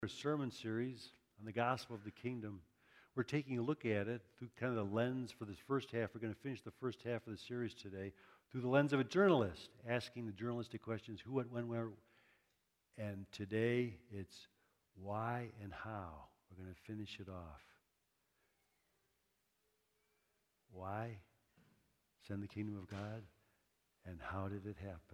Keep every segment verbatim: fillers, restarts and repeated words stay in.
Our sermon series on the gospel of the kingdom. We're taking a look at it through kind of the lens for this first half. We're going to finish the first half of the series today through the lens of a journalist, asking the journalistic questions, who, what, when, where. And today it's why and how. We're going to finish it off. Why send the kingdom of God, and how did it happen?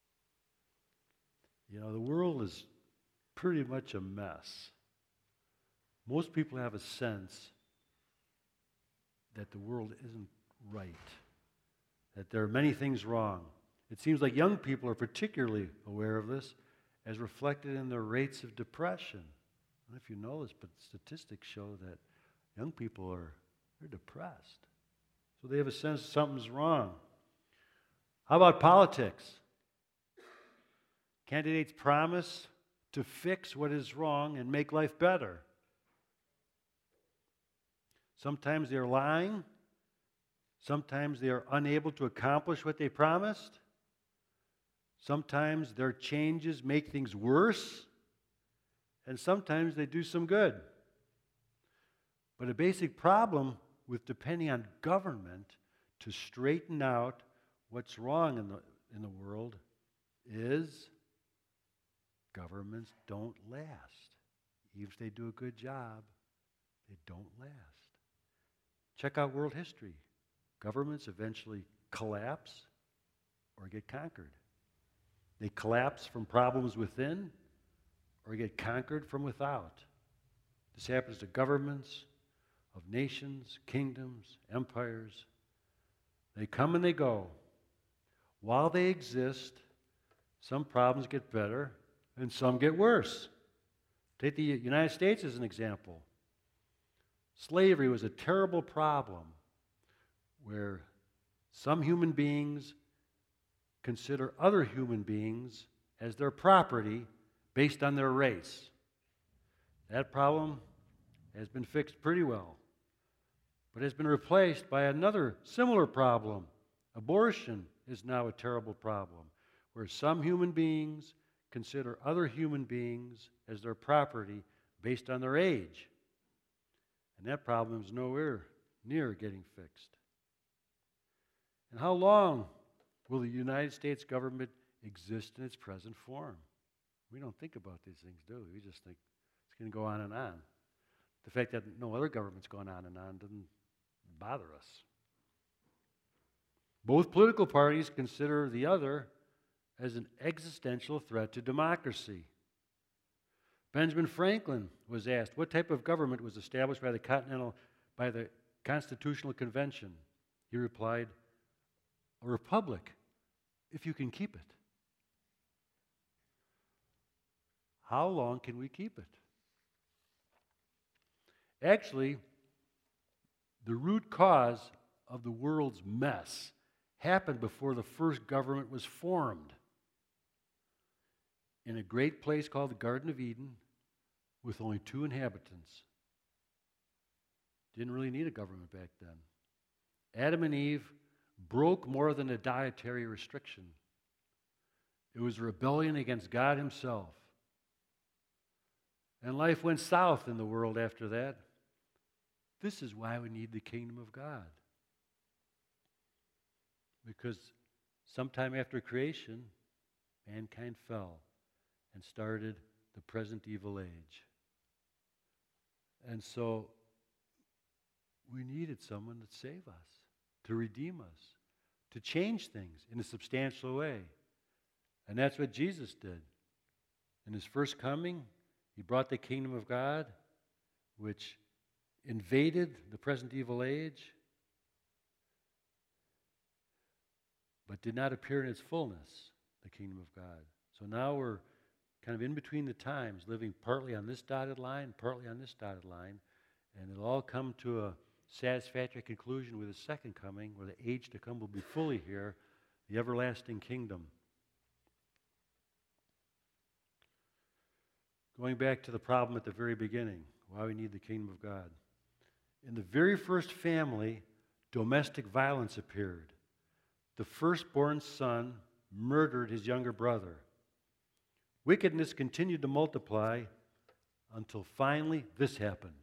You know, the world is pretty much a mess. Most people have a sense that the world isn't right, that there are many things wrong. It seems like young people are particularly aware of this, as reflected in their rates of depression. I don't know if you know this, but statistics show that young people are they're depressed. So they have a sense something's wrong. How about politics? Candidates promise to fix what is wrong and make life better. Sometimes they're lying. Sometimes they are unable to accomplish what they promised. Sometimes their changes make things worse. And sometimes they do some good. But a basic problem with depending on government to straighten out what's wrong in the, in the world is governments don't last. Even if they do a good job, they don't last. Check out world history. Governments eventually collapse or get conquered. They collapse from problems within or get conquered from without. This happens to governments of nations, kingdoms, empires. They come and they go. While they exist, some problems get better and some get worse. Take the United States as an example. Slavery was a terrible problem where some human beings consider other human beings as their property based on their race. That problem has been fixed pretty well, but has been replaced by another similar problem. Abortion is now a terrible problem, where some human beings consider other human beings as their property based on their age. And that problem is nowhere near getting fixed. And how long will the United States government exist in its present form? We don't think about these things, do we? We just think it's going to go on and on. The fact that no other government's going on and on doesn't bother us. Both political parties consider the other as an existential threat to democracy. Benjamin Franklin was asked what type of government was established by the Continental, by the Constitutional Convention. He replied, "A republic, if you can keep it." How long can we keep it? Actually, the root cause of the world's mess happened before the first government was formed. In a great place called the Garden of Eden, with only two inhabitants. Didn't really need a government back then. Adam and Eve broke more than a dietary restriction. It was a rebellion against God himself. And life went south in the world after that. This is why we need the kingdom of God. Because sometime after creation, mankind fell and started the present evil age. And so we needed someone to save us, to redeem us, to change things in a substantial way. And that's what Jesus did. In his first coming, he brought the kingdom of God, which invaded the present evil age, but did not appear in its fullness, the kingdom of God. So now we're kind of in between the times, living partly on this dotted line, partly on this dotted line, and it'll all come to a satisfactory conclusion with his second coming, where the age to come will be fully here, the everlasting kingdom. Going back to the problem at the very beginning, why we need the kingdom of God. In the very first family, domestic violence appeared. The firstborn son murdered his younger brother. Wickedness continued to multiply until finally this happened.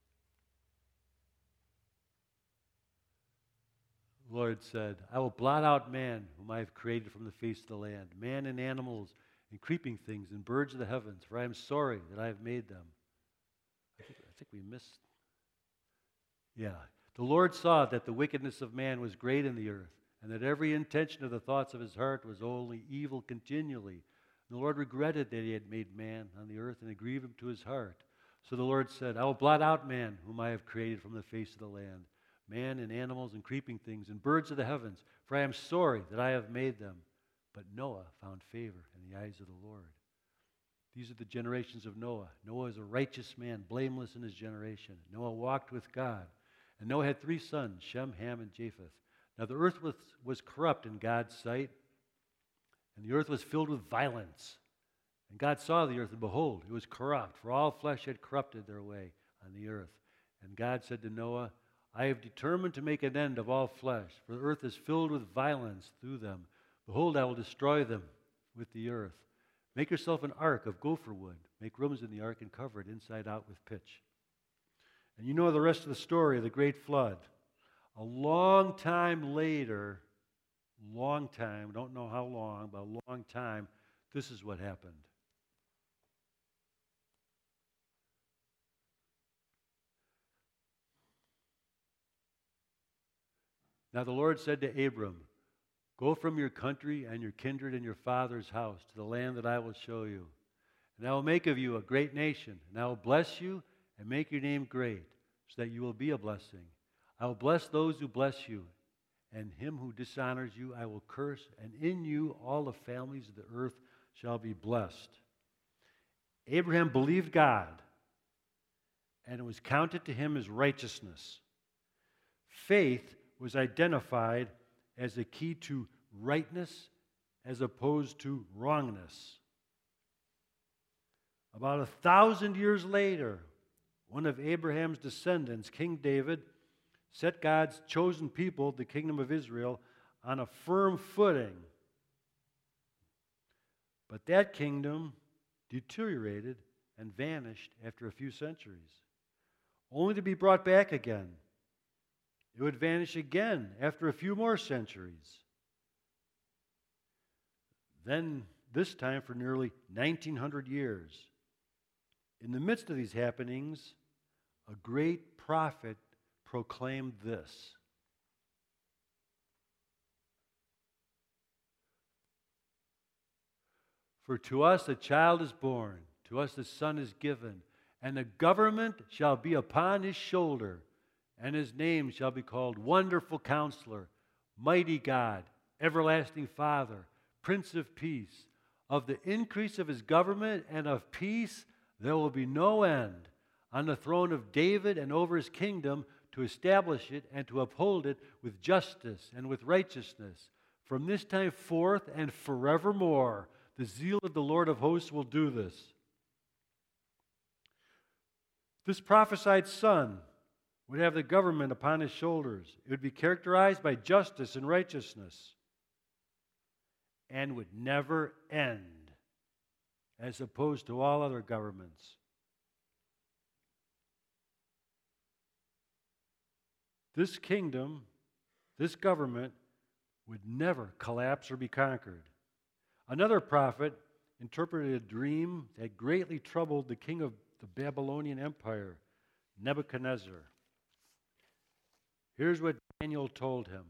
The Lord said, I will blot out man whom I have created from the face of the land, man and animals and creeping things and birds of the heavens, for I am sorry that I have made them. I think, I think we missed. Yeah. The Lord saw that the wickedness of man was great in the earth, and that every intention of the thoughts of his heart was only evil continually. And the Lord regretted that he had made man on the earth, and it grieved him to his heart. So the Lord said, I will blot out man whom I have created from the face of the land, man and animals and creeping things and birds of the heavens, for I am sorry that I have made them. But Noah found favor in the eyes of the Lord. These are the generations of Noah. Noah is a righteous man, blameless in his generation. Noah walked with God. And Noah had three sons, Shem, Ham, and Japheth. Now the earth was, was corrupt in God's sight, and the earth was filled with violence. And God saw the earth, and behold, it was corrupt, for all flesh had corrupted their way on the earth. And God said to Noah, I have determined to make an end of all flesh, for the earth is filled with violence through them. Behold, I will destroy them with the earth. Make yourself an ark of gopher wood. Make rooms in the ark and cover it inside out with pitch. And you know the rest of the story of the great flood. A long time later, long time, don't know how long, but a long time, this is what happened. Now the Lord said to Abram, go from your country and your kindred and your father's house to the land that I will show you. And I will make of you a great nation, and I will bless you and make your name great, so that you will be a blessing. I will bless those who bless you, and him who dishonors you I will curse, and in you all the families of the earth shall be blessed. Abraham believed God, and it was counted to him as righteousness. Faith was identified as a key to rightness as opposed to wrongness. About a thousand years later, one of Abraham's descendants, King David, set God's chosen people, the kingdom of Israel, on a firm footing. But that kingdom deteriorated and vanished after a few centuries, only to be brought back again. It would vanish again after a few more centuries. Then, this time for nearly nineteen hundred years. In the midst of these happenings, a great prophet proclaimed this. For to us a child is born, to us a son is given, and the government shall be upon his shoulder, and his name shall be called Wonderful Counselor, Mighty God, Everlasting Father, Prince of Peace. Of the increase of his government and of peace there will be no end, on the throne of David and over his kingdom, to establish it and to uphold it with justice and with righteousness. From this time forth and forevermore, the zeal of the Lord of hosts will do this. This prophesied son would have the government upon his shoulders. It would be characterized by justice and righteousness, and would never end, as opposed to all other governments. This kingdom, this government, would never collapse or be conquered. Another prophet interpreted a dream that greatly troubled the king of the Babylonian Empire, Nebuchadnezzar. Here's what Daniel told him.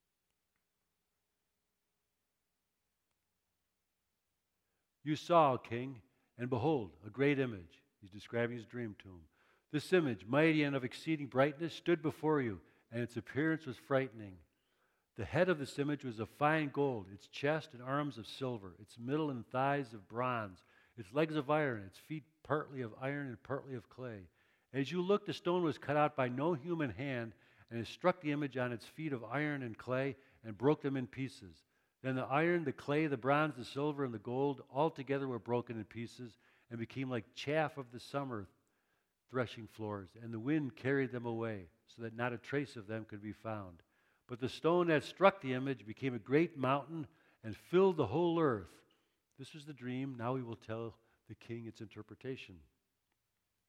You saw, O king, and behold, a great image. He's describing his dream to him. This image, mighty and of exceeding brightness, stood before you, and its appearance was frightening. The head of this image was of fine gold, its chest and arms of silver, its middle and thighs of bronze, its legs of iron, its feet partly of iron and partly of clay. As you looked, the stone was cut out by no human hand, and it struck the image on its feet of iron and clay and broke them in pieces. Then the iron, the clay, the bronze, the silver, and the gold all together were broken in pieces and became like chaff of the summer threshing floors, and the wind carried them away, so that not a trace of them could be found. But the stone that struck the image became a great mountain and filled the whole earth. This was the dream. Now we will tell the king its interpretation.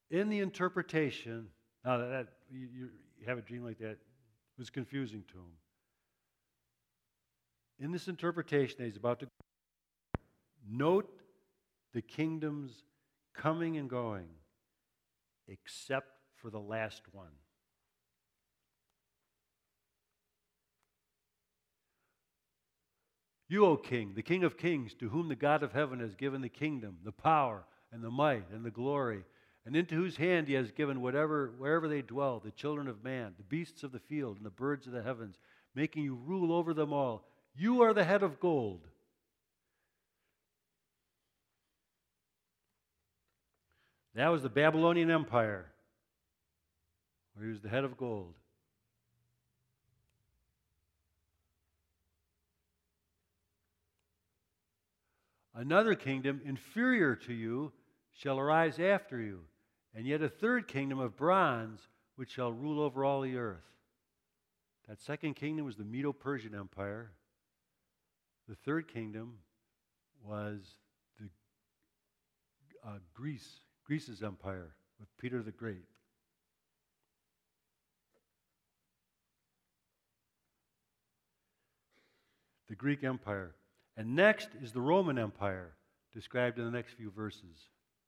In the interpretation, now that, that you, you have a dream like that, it was confusing to him. In this interpretation that he's about to note the kingdoms coming and going, except for the last one. You, O King, the King of kings, to whom the God of heaven has given the kingdom, the power, and the might, and the glory, and into whose hand he has given whatever, wherever they dwell, the children of man, the beasts of the field, and the birds of the heavens, making you rule over them all. You are the head of gold. That was the Babylonian Empire, where he was the head of gold. Another kingdom inferior to you shall arise after you, and yet a third kingdom of bronze which shall rule over all the earth. That second kingdom was the Medo-Persian Empire. The third kingdom was the uh, Greece, Greece's empire with Peter the Great. The Greek Empire. And next is the Roman Empire, described in the next few verses.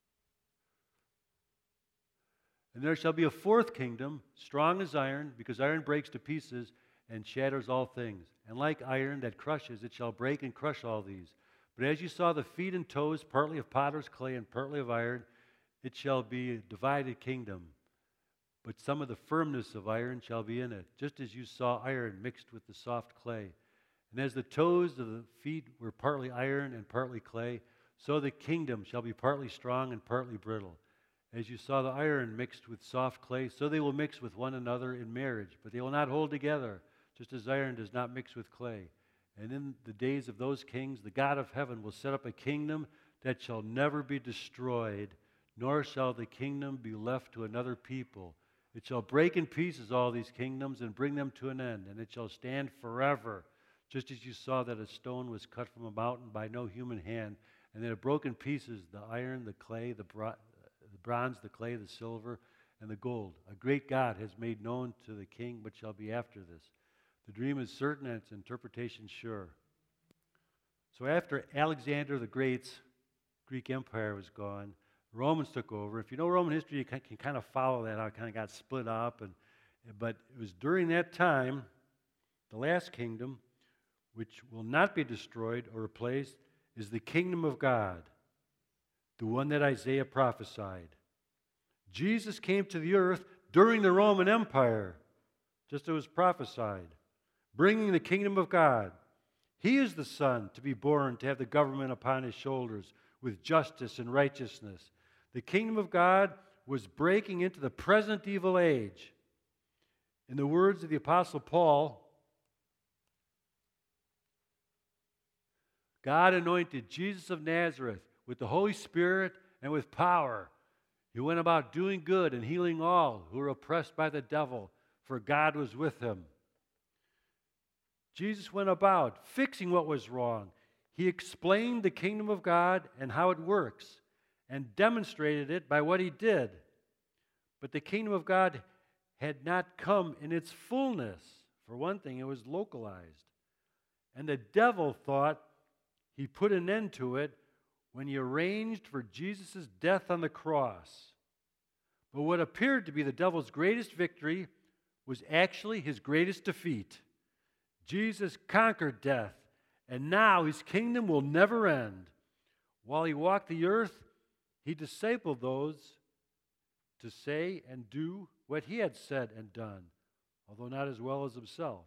And there shall be a fourth kingdom, strong as iron, because iron breaks to pieces and shatters all things. And like iron that crushes, it shall break and crush all these. But as you saw the feet and toes, partly of potter's clay and partly of iron, it shall be a divided kingdom. But some of the firmness of iron shall be in it, just as you saw iron mixed with the soft clay. And as the toes of the feet were partly iron and partly clay, so the kingdom shall be partly strong and partly brittle. As you saw the iron mixed with soft clay, so they will mix with one another in marriage, but they will not hold together, just as iron does not mix with clay. And in the days of those kings, the God of heaven will set up a kingdom that shall never be destroyed, nor shall the kingdom be left to another people. It shall break in pieces all these kingdoms and bring them to an end, and it shall stand forever. Just as you saw that a stone was cut from a mountain by no human hand, and that it broke in pieces the iron, the clay, the, bro- the bronze, the clay, the silver, and the gold. A great God has made known to the king what shall be after this. The dream is certain and its interpretation sure. So after Alexander the Great's Greek Empire was gone, the Romans took over. If you know Roman history, you can, can kind of follow that, how it kind of got split up. And but it was during that time, the last kingdom, which will not be destroyed or replaced, is the kingdom of God, the one that Isaiah prophesied. Jesus came to the earth during the Roman Empire, just as it was prophesied, bringing the kingdom of God. He is the Son to be born, to have the government upon his shoulders with justice and righteousness. The kingdom of God was breaking into the present evil age. In the words of the Apostle Paul, God anointed Jesus of Nazareth with the Holy Spirit and with power. He went about doing good and healing all who were oppressed by the devil, for God was with him. Jesus went about fixing what was wrong. He explained the kingdom of God and how it works, and demonstrated it by what he did. But the kingdom of God had not come in its fullness. For one thing, it was localized. And the devil thought he put an end to it when he arranged for Jesus' death on the cross. But what appeared to be the devil's greatest victory was actually his greatest defeat. Jesus conquered death, and now his kingdom will never end. While he walked the earth, he discipled those to say and do what he had said and done, although not as well as himself.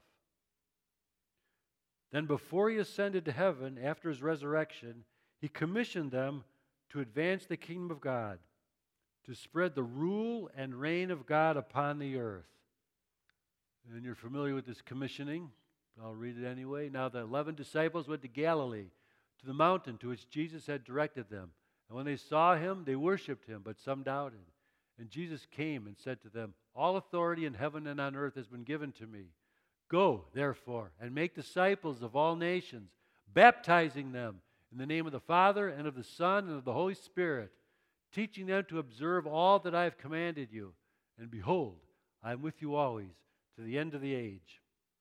Then before he ascended to heaven after his resurrection, he commissioned them to advance the kingdom of God, to spread the rule and reign of God upon the earth. And you're familiar with this commissioning. I'll read it anyway. Now the eleven disciples went to Galilee, to the mountain to which Jesus had directed them. And when they saw him, they worshipped him, but some doubted. And Jesus came and said to them, "All authority in heaven and on earth has been given to me. Go, therefore, and make disciples of all nations, baptizing them in the name of the Father and of the Son and of the Holy Spirit, teaching them to observe all that I have commanded you. And behold, I am with you always to the end of the age.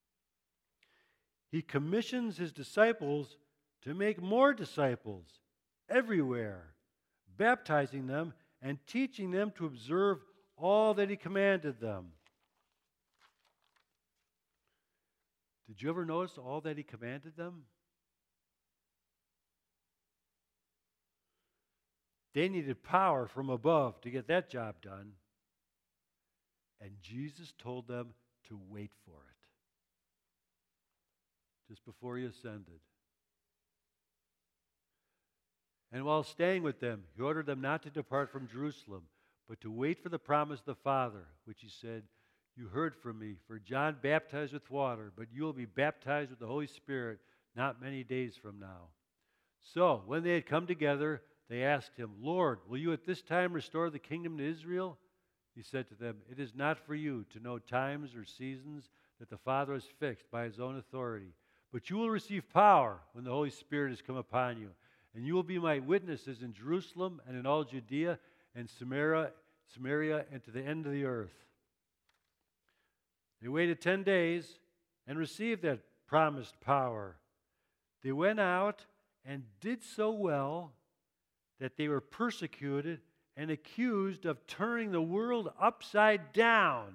He commissions his disciples to make more disciples everywhere, baptizing them and teaching them to observe all that he commanded them. Did you ever notice all that he commanded them? They needed power from above to get that job done. And Jesus told them to wait for it. Just before he ascended. And while staying with them, he ordered them not to depart from Jerusalem, but to wait for the promise of the Father, which he said, you heard from me, for John baptized with water, but you will be baptized with the Holy Spirit not many days from now. So, when they had come together, they asked him, Lord, will you at this time restore the kingdom to Israel? He said to them, it is not for you to know times or seasons that the Father has fixed by his own authority, but you will receive power when the Holy Spirit has come upon you, and you will be my witnesses in Jerusalem and in all Judea and Samaria, Samaria and to the end of the earth. They waited ten days and received that promised power. They went out and did so well that they were persecuted and accused of turning the world upside down.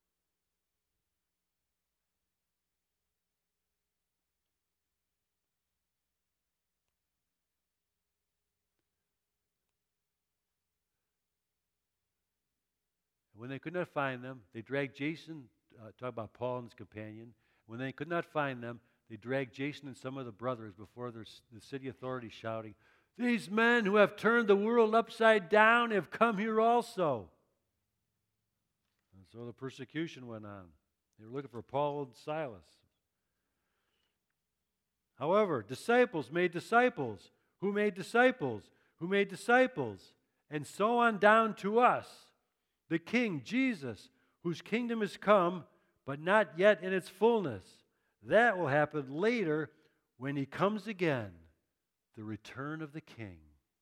When they could not find them, they dragged Jason, uh, talk about Paul and his companion. When they could not find them, they dragged Jason and some of the brothers before their, the city authorities, shouting, these men who have turned the world upside down have come here also. And so the persecution went on. They were looking for Paul and Silas. However, disciples made disciples, who made disciples, who made disciples, and so on down to us. The King, Jesus, whose kingdom has come, but not yet in its fullness. That will happen later when he comes again, the return of the King.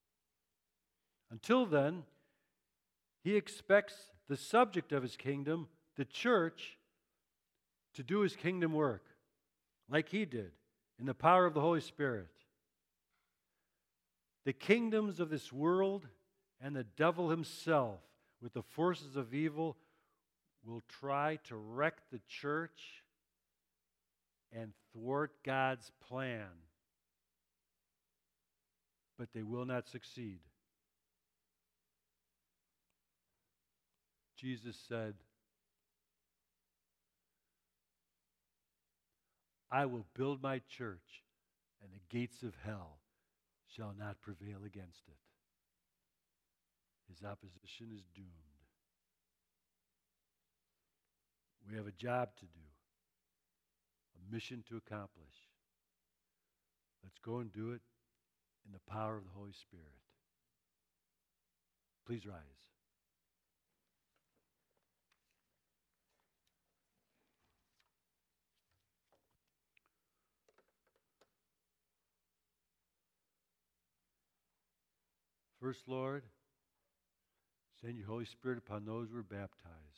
Until then, he expects the subject of his kingdom, the church, to do his kingdom work, like he did, in the power of the Holy Spirit. The kingdoms of this world and the devil himself, with the forces of evil, will try to wreck the church and thwart God's plan. But they will not succeed. Jesus said, I will build my church, and the gates of hell shall not prevail against it. His opposition is doomed. We have a job to do, a mission to accomplish. Let's go and do it in the power of the Holy Spirit. Please rise. First, Lord, send your Holy Spirit upon those who are baptized.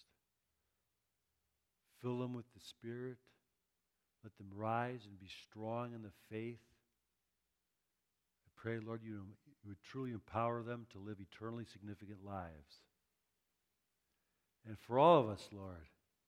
Fill them with the Spirit. Let them rise and be strong in the faith. I pray, Lord, you, you would truly empower them to live eternally significant lives. And for all of us, Lord,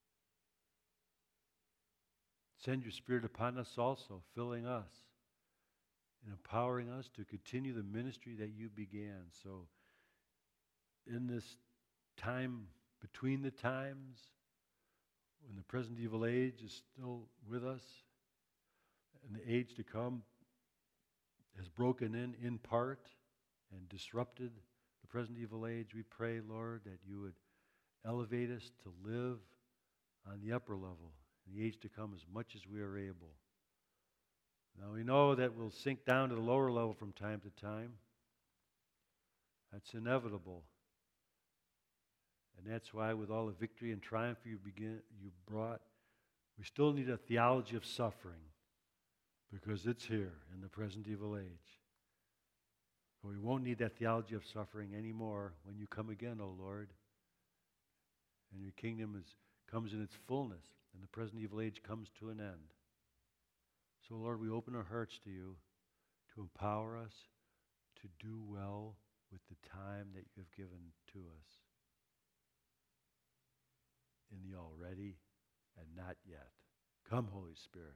send your Spirit upon us also, filling us and empowering us to continue the ministry that you began. So in this time between the times, when the present evil age is still with us, and the age to come has broken in in part and disrupted the present evil age, we pray, Lord, that you would elevate us to live on the upper level in the age to come as much as we are able. Now we know that we'll sink down to the lower level from time to time. That's inevitable. And that's why with all the victory and triumph you begin, you brought, we still need a theology of suffering because it's here in the present evil age. For we won't need that theology of suffering anymore when you come again, O Lord. And your kingdom is, comes in its fullness, and the present evil age comes to an end. So, Lord, we open our hearts to you to empower us to do well with the time that you have given to us in the already and not yet. Come, Holy Spirit.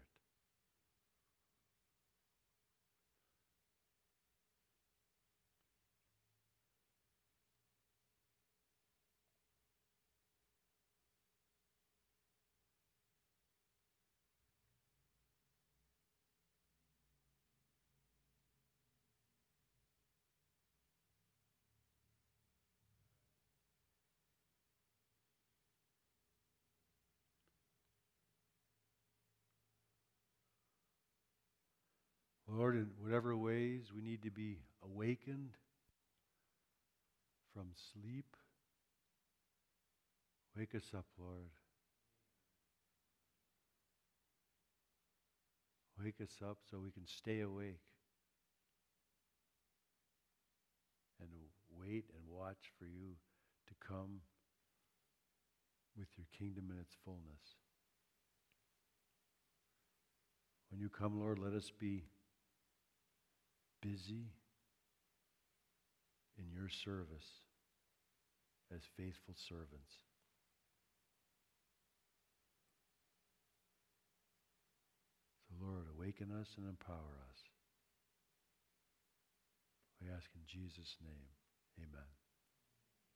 Lord, in whatever ways we need to be awakened from sleep, wake us up, Lord. Wake us up so we can stay awake and wait and watch for you to come with your kingdom in its fullness. When you come, Lord, let us be busy in your service as faithful servants. So, Lord, awaken us and empower us. We ask in Jesus' name, amen.